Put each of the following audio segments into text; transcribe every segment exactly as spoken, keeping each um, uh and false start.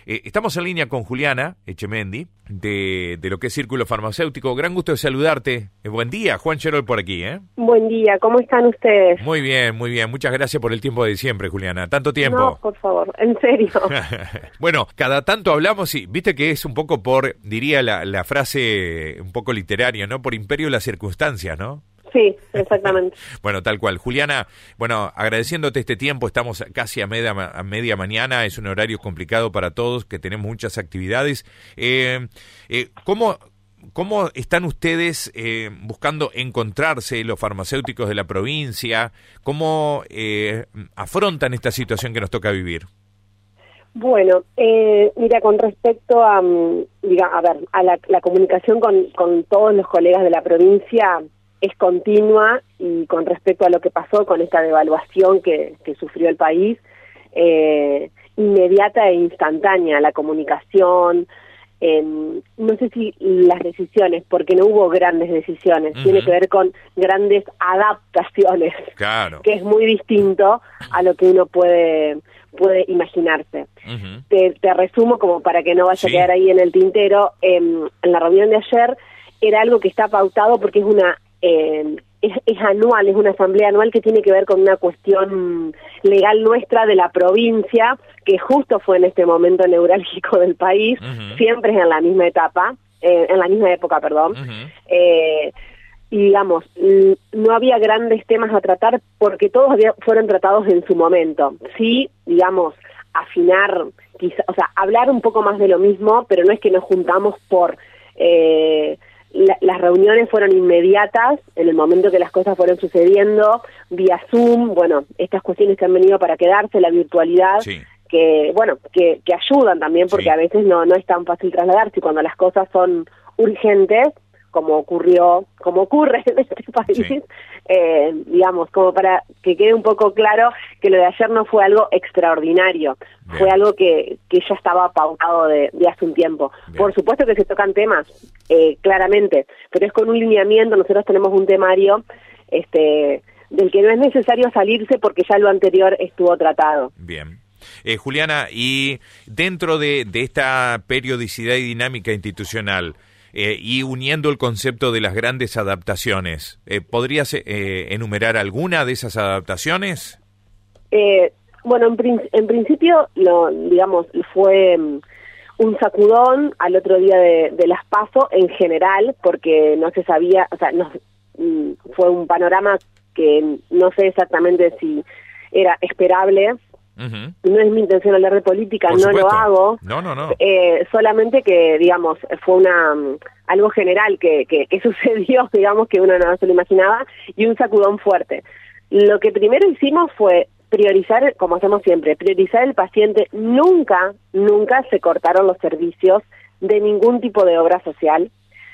Eh, estamos en línea con Juliana Echemendi, de, de lo que es Círculo Farmacéutico. Gran gusto de saludarte. Eh, buen día, Juan Cherol por aquí, ¿eh? Buen día, ¿cómo están ustedes? Muy bien, muy bien. Muchas gracias por el tiempo de siempre, Juliana. Tanto tiempo. No, por favor, en serio. Bueno, cada tanto hablamos y viste que es un poco por, diría la, la frase un poco literaria, ¿no? Por imperio de las circunstancias, ¿no? Sí, exactamente. Bueno, tal cual. Juliana, bueno, agradeciéndote este tiempo, estamos casi a media, a media mañana, es un horario complicado para todos, que tenemos muchas actividades. Eh, eh, ¿cómo, ¿Cómo están ustedes eh, buscando encontrarse, los farmacéuticos de la provincia? ¿Cómo eh, afrontan esta situación que nos toca vivir? Bueno, eh, mira, con respecto a, diga, a ver, a la, la comunicación con, con todos los colegas de la provincia es continua, y con respecto a lo que pasó con esta devaluación que, que sufrió el país, eh, inmediata e instantánea la comunicación, eh, no sé si las decisiones, porque no hubo grandes decisiones, uh-huh. Tiene que ver con grandes adaptaciones, claro. Que es muy distinto a lo que uno puede puede imaginarse. Uh-huh. Te, te resumo como para que no vaya sí. a quedar ahí en el tintero. Eh, en la reunión de ayer era algo que está pautado porque es una Eh, es, es anual, es una asamblea anual que tiene que ver con una cuestión legal nuestra de la provincia, que justo fue en este momento neurálgico del país, uh-huh. Siempre es en la misma etapa, eh, en la misma época, perdón, uh-huh. eh, y digamos, no había grandes temas a tratar porque todos había, fueron tratados en su momento. Sí, digamos, afinar, quizá, o sea, hablar un poco más de lo mismo, pero no es que nos juntamos por... Eh, La, las reuniones fueron inmediatas, en el momento que las cosas fueron sucediendo, vía Zoom, bueno, estas cuestiones que han venido para quedarse, la virtualidad, sí. que bueno, que, que ayudan también, porque sí. a veces no, no es tan fácil trasladarse, y cuando las cosas son urgentes, como ocurrió, como ocurre en este país, sí. eh, digamos, como para que quede un poco claro que lo de ayer no fue algo extraordinario, Bien. Fue algo que, que ya estaba pautado de, de hace un tiempo. Bien. Por supuesto que se tocan temas, eh, claramente, pero es con un lineamiento. Nosotros tenemos un temario este, del que no es necesario salirse porque ya lo anterior estuvo tratado. Bien. Eh, Juliana, y dentro de, de esta periodicidad y dinámica institucional, Eh, y uniendo el concepto de las grandes adaptaciones, eh, ¿podrías eh, enumerar alguna de esas adaptaciones? Eh, bueno, en, prin- en principio, lo, digamos, fue um, un sacudón al otro día de, de las PASO en general, porque no se sabía, o sea, no, um, fue un panorama que no sé exactamente si era esperable. Uh-huh. No es mi intención hablar de política, Por no supuesto. Lo hago. No, no, no. Eh, solamente que, digamos, fue una um, algo general que, que, que sucedió, digamos, que uno no se lo imaginaba, y un sacudón fuerte. Lo que primero hicimos fue priorizar, como hacemos siempre, priorizar el paciente. Nunca, nunca se cortaron los servicios de ningún tipo de obra social.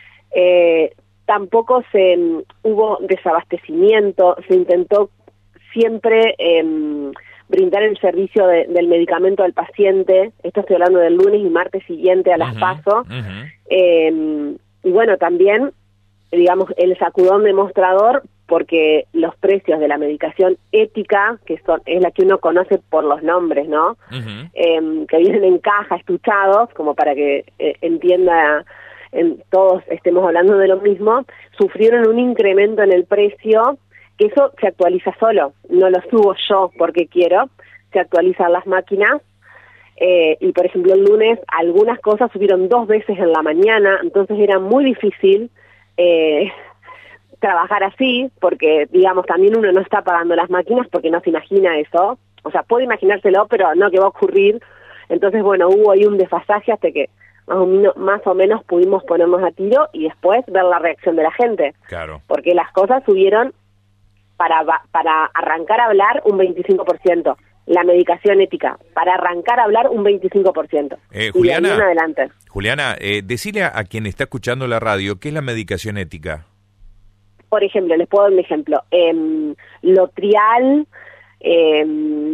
Eh, tampoco se um, hubo desabastecimiento, se intentó siempre... Eh, brindar el servicio de, del medicamento al paciente. Esto estoy hablando del lunes y martes siguiente a las uh-huh, PASO. Uh-huh. Eh, y bueno, también, digamos, el sacudón demostrador, porque los precios de la medicación ética, que son es la que uno conoce por los nombres, ¿no? Uh-huh. Eh, que vienen en caja, estuchados, como para que eh, entienda, en, todos estemos hablando de lo mismo, sufrieron un incremento en el precio, que eso se actualiza solo, no lo subo yo porque quiero, se actualizan las máquinas, eh, y por ejemplo el lunes algunas cosas subieron dos veces en la mañana, entonces era muy difícil eh, trabajar así, porque digamos también uno no está pagando las máquinas porque no se imagina eso, o sea, puede imaginárselo, pero no que va a ocurrir. Entonces bueno, hubo ahí un desfasaje hasta que más o menos, más o menos pudimos ponernos a tiro y después ver la reacción de la gente, claro. Porque las cosas subieron Para, para arrancar a hablar un veinticinco por ciento, la medicación ética, para arrancar a hablar un veinticinco por ciento. Eh, Juliana, y de ahí en adelante. Juliana, eh, decile a, a quien está escuchando la radio, ¿qué es la medicación ética? Por ejemplo, les puedo dar un ejemplo, eh, Lotrial, eh,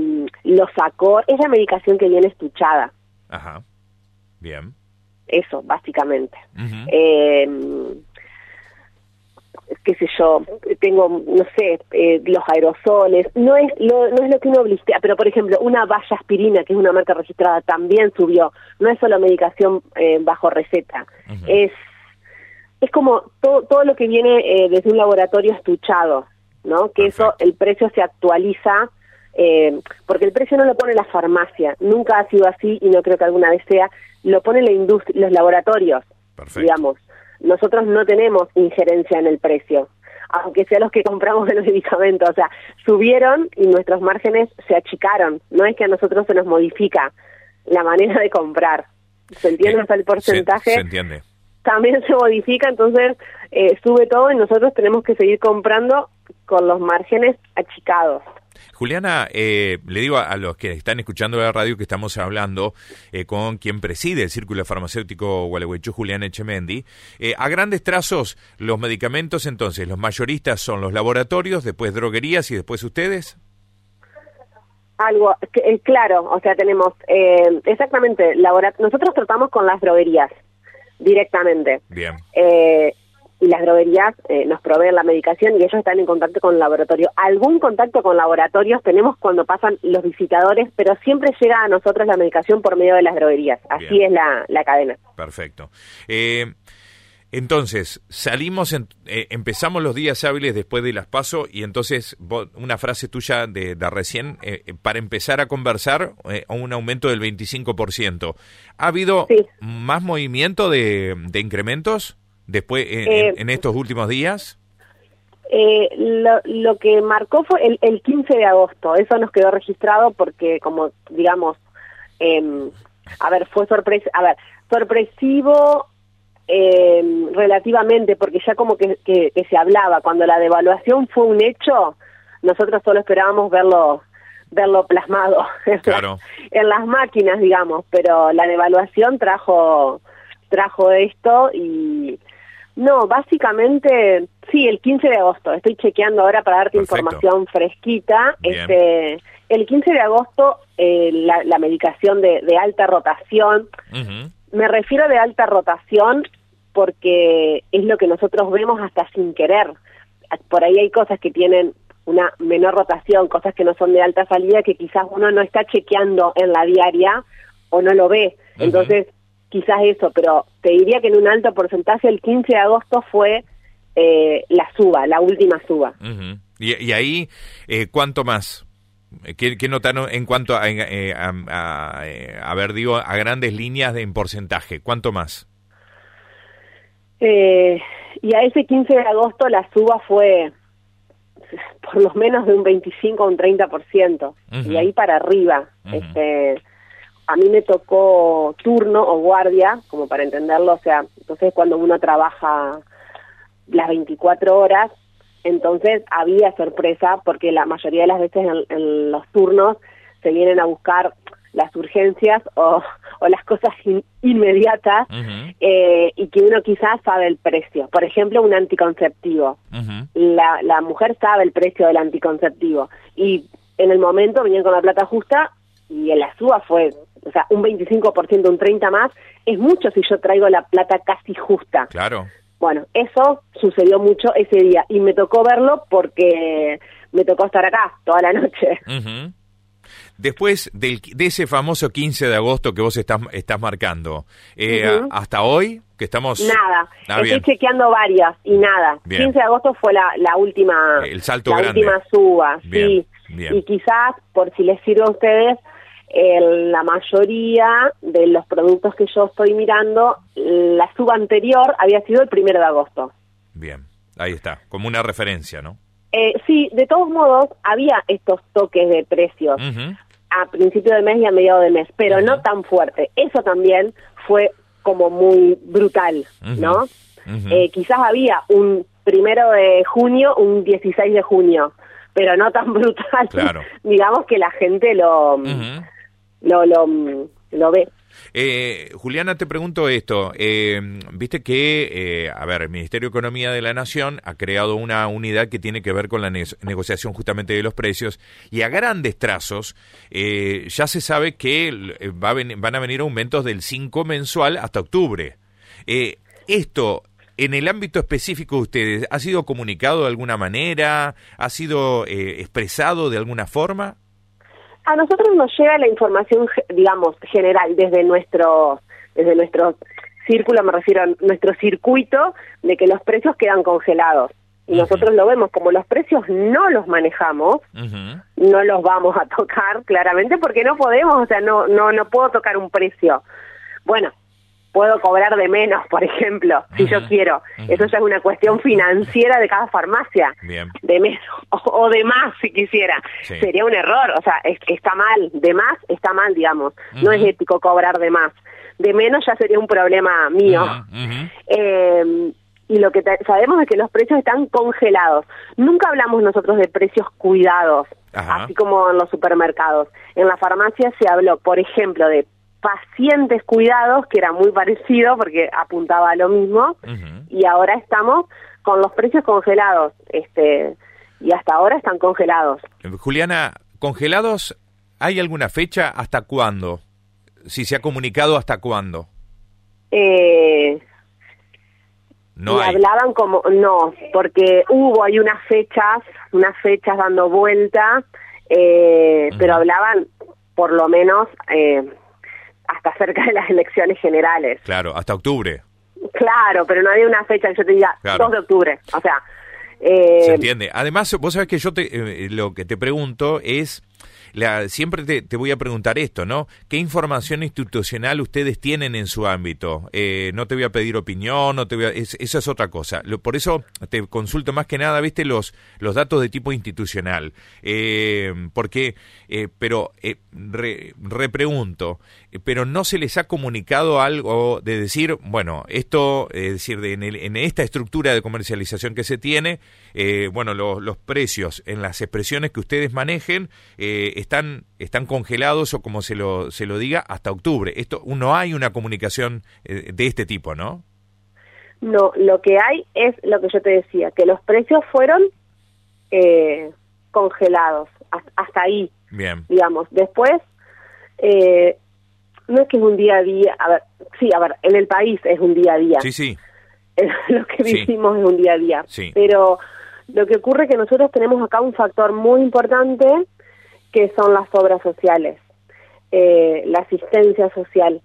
Losacor, es la medicación que viene estuchada. Ajá, bien. Eso, básicamente. Uh-huh. Eh, qué sé yo, tengo, no sé, eh, los aerosoles, no es lo, no es lo que uno blistea, pero por ejemplo, una Valla Aspirina, que es una marca registrada, también subió, no es solo medicación eh, bajo receta, uh-huh. es es como todo, todo lo que viene eh, desde un laboratorio estuchado, ¿no? Que Perfecto. Eso, el precio se actualiza, eh, porque el precio no lo pone la farmacia, nunca ha sido así y no creo que alguna vez sea, lo pone la industria, los laboratorios, Perfecto. Digamos. Nosotros no tenemos injerencia en el precio, aunque sea los que compramos el medicamento, o sea, subieron y nuestros márgenes se achicaron, no es que a nosotros se nos modifica la manera de comprar, ¿se entiende? Hasta el porcentaje se, se entiende. También se modifica, entonces eh, sube todo y nosotros tenemos que seguir comprando con los márgenes achicados. Juliana, eh, le digo a, a los que están escuchando la radio que estamos hablando eh, con quien preside el Círculo Farmacéutico Gualeguaychú, Juliana Echemendi. Eh, a grandes trazos, los medicamentos, entonces, los mayoristas son los laboratorios, después droguerías y después ustedes. Algo, eh, claro, o sea, tenemos eh, exactamente, labora- nosotros tratamos con las droguerías directamente. Bien. Eh, y las droguerías eh, nos proveen la medicación y ellos están en contacto con el laboratorio. Algún contacto con laboratorios tenemos cuando pasan los visitadores, pero siempre llega a nosotros la medicación por medio de las droguerías. Así Bien. Es la, la cadena. Perfecto. Eh, entonces, salimos, en, eh, empezamos los días hábiles después de las PASO y entonces vos, una frase tuya de, de recién, eh, para empezar a conversar, eh, un aumento del veinticinco por ciento. ¿Ha habido sí. más movimiento de, de incrementos? Después, en, eh, en, en estos últimos días. Eh, lo, lo que marcó fue el, el quince de agosto, eso nos quedó registrado porque, como digamos, eh, a ver, fue sorpresa, a ver, sorpresivo eh, relativamente, porque ya como que, que, que se hablaba, cuando la devaluación fue un hecho, nosotros solo esperábamos verlo verlo plasmado claro. en las máquinas, digamos, pero la devaluación trajo trajo esto y no, básicamente, sí, el quince de agosto, estoy chequeando ahora para darte Perfecto. Información fresquita, Bien. este el quince de agosto eh, la, la medicación de, de alta rotación, uh-huh. me refiero de alta rotación porque es lo que nosotros vemos hasta sin querer, por ahí hay cosas que tienen una menor rotación, cosas que no son de alta salida que quizás uno no está chequeando en la diaria o no lo ve, uh-huh. entonces quizás eso, pero te diría que en un alto porcentaje el quince de agosto fue eh, la suba, la última suba. Uh-huh. y, y ahí, eh, ¿cuánto más? ¿Qué, qué notaron en cuanto a, eh, a, a, a, a ver, digo, a grandes líneas de, en porcentaje? ¿Cuánto más? Eh, y a ese quince de agosto la suba fue por lo menos de un veinticinco a un treinta por ciento, uh-huh. y ahí para arriba, uh-huh. este... A mí me tocó turno o guardia, como para entenderlo, o sea, entonces cuando uno trabaja las veinticuatro horas, entonces había sorpresa, porque la mayoría de las veces en, en los turnos se vienen a buscar las urgencias o, o las cosas in, inmediatas, uh-huh. eh, y que uno quizás sabe el precio. Por ejemplo, un anticonceptivo. Uh-huh. La, la mujer sabe el precio del anticonceptivo, y en el momento venían con la plata justa, y en la suba fue, o sea, un veinticinco por ciento, un treinta por ciento más, es mucho si yo traigo la plata casi justa. Claro. Bueno, eso sucedió mucho ese día, y me tocó verlo porque me tocó estar acá toda la noche. Uh-huh. Después del, de ese famoso quince de agosto que vos estás, estás marcando, eh, uh-huh. hasta hoy, que estamos... Nada, ah, estoy bien. chequeando varias y nada. Bien. quince de agosto fue la, la última, el salto la grande. última suba, bien. sí. Bien. Y quizás, por si les sirve a ustedes, eh, la mayoría de los productos que yo estoy mirando, la suba anterior había sido el primero de agosto. Bien, ahí está, como una referencia, ¿no? Eh, sí, de todos modos, había estos toques de precios uh-huh. a principio de mes y a mediado de mes, pero uh-huh. no tan fuerte. Eso también fue como muy brutal, uh-huh. ¿no? Uh-huh. Eh, quizás había un primero de junio, un dieciséis de junio, pero no tan brutal. Claro. Digamos que la gente lo, uh-huh. lo, lo, lo ve. Eh, Juliana, te pregunto esto, eh, viste que, eh, a ver, el Ministerio de Economía de la Nación ha creado una unidad que tiene que ver con la ne- negociación justamente de los precios, y a grandes trazos eh, ya se sabe que va a ven- van a venir aumentos del cinco mensual hasta octubre. Eh, esto en el ámbito específico de ustedes, ¿ha sido comunicado de alguna manera? ¿Ha sido eh, expresado de alguna forma? A nosotros nos llega la información, digamos, general, desde nuestro, desde nuestro círculo, me refiero a nuestro circuito, de que los precios quedan congelados. Y uh-huh. nosotros lo vemos, como los precios no los manejamos, uh-huh. no los vamos a tocar claramente porque no podemos, o sea, no no no puedo tocar un precio. Bueno, puedo cobrar de menos, por ejemplo, si uh-huh. yo quiero. Uh-huh. Eso ya es una cuestión financiera de cada farmacia. Bien. De menos o, o de más, si quisiera. Sí. Sería un error, o sea, es, está mal. De más está mal, digamos. Uh-huh. No es ético cobrar de más. De menos ya sería un problema mío. Uh-huh. Eh, y lo que sabemos es que los precios están congelados. Nunca hablamos nosotros de precios cuidados, Ajá. así como en los supermercados. En la farmacia se habló, por ejemplo, de pacientes cuidados, que era muy parecido porque apuntaba a lo mismo, uh-huh. y ahora estamos con los precios congelados, este, y hasta ahora están congelados. Juliana, ¿congelados hay alguna fecha? ¿Hasta cuándo? Si se ha comunicado, ¿hasta cuándo? Eh... No y hay. hablaban como, no, porque hubo, hay unas fechas, unas fechas dando vuelta, eh, uh-huh. pero hablaban por lo menos eh, hasta cerca de las elecciones generales. Claro, hasta octubre. Claro, pero no había una fecha que yo te diga, claro. dos de octubre, o sea... Eh, Se entiende. Además, vos sabés que yo te, eh, lo que te pregunto es... La, siempre te, te voy a preguntar esto, ¿no? ¿Qué información institucional ustedes tienen en su ámbito? Eh, no te voy a pedir opinión, no te voy a, es, eso es otra cosa. Lo, por eso te consulto más que nada, ¿viste? Los, los datos de tipo institucional. Eh, porque, eh, pero, eh, re, repregunto, eh, pero no se les ha comunicado algo de decir, bueno, esto, es decir, de, en, el, en esta estructura de comercialización que se tiene, eh, bueno, lo, los precios en las expresiones que ustedes manejen, eh, están están congelados o como se lo se lo diga hasta octubre. Esto no hay una comunicación eh, de este tipo, ¿no? No, lo que hay es lo que yo te decía, que los precios fueron eh, congelados hasta ahí. Bien. Digamos, después eh, no es que es un día a día, a ver, sí, a ver, en el país es un día a día. Sí, sí. Lo que vivimos sí. es un día a día. Sí. Pero lo que ocurre es que nosotros tenemos acá un factor muy importante que son las obras sociales, eh, la asistencia social.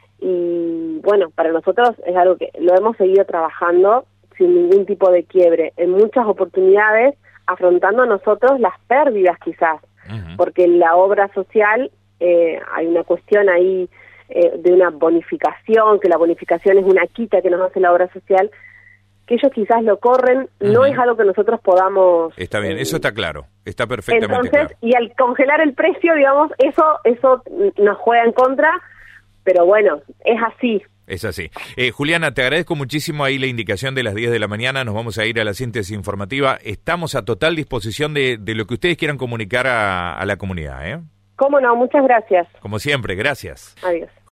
Y bueno, para nosotros es algo que lo hemos seguido trabajando sin ningún tipo de quiebre, en muchas oportunidades afrontando nosotros las pérdidas quizás, uh-huh. porque en la obra social eh, hay una cuestión ahí eh, de una bonificación, que la bonificación es una quita que nos hace la obra social, que ellos quizás lo corren, uh-huh. no es algo que nosotros podamos... Está bien, eh, eso está claro, está perfectamente entonces, claro. Y al congelar el precio, digamos, eso eso nos juega en contra, pero bueno, es así. Es así. Eh, Juliana, te agradezco muchísimo ahí la indicación de las diez de la mañana, nos vamos a ir a la síntesis informativa. Estamos a total disposición de, de lo que ustedes quieran comunicar a, a la comunidad, ¿eh? Cómo no, muchas gracias. Como siempre, gracias. Adiós.